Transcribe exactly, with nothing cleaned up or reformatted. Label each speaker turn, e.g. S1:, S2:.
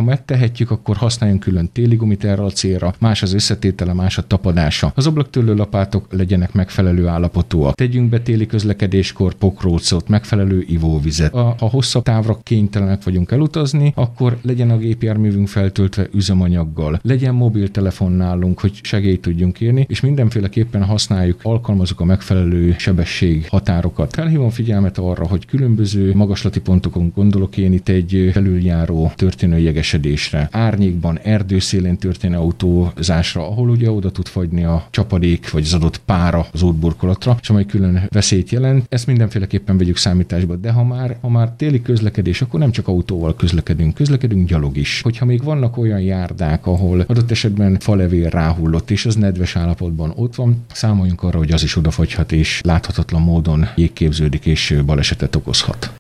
S1: megtehetjük, akkor használjunk külön téli gumit erre a célra, más az összetétele, más a tapadása. Az ablaktörlő lapátok legyenek megfelelő állapotúak. Tegyünk be téli közlekedéskor pokrócot, megfelelő ivóvizet. Ha hosszabb távra kénytelenek vagyunk elutazni, akkor legyen a gépjárművünk feltöltve üzemanyaggal. Legyen mobiltelefon nálunk, hogy segélyt tudjunk írni, és mindenféleképpen használjuk, alkalmazzuk a megfelelő sebesség határokat. Felhívom figyelmet arra, hogy különböző magaslati pontokon gondolok én itt egy felüljáró történő jegesedésre, árnyékban, erdőszélén történő autózásra, ahol ugye oda tud fagyni a csapadék, vagy az adott pára az útburkolatra, és amely külön veszélyt jelent. Ezt mindenféleképpen vegyük számításba, de ha már, ha már téli közlekedés, akkor nem csak autóval közlekedünk, közlekedünk gyalog is. Hogyha még vannak olyan járdák, ahol adott esetben falevél ráhullott, és az nedves állapotban ott van, számoljunk arra, hogy az is odafagyhat, és láthatatlan módon jégképződik, és balesetet okozhat.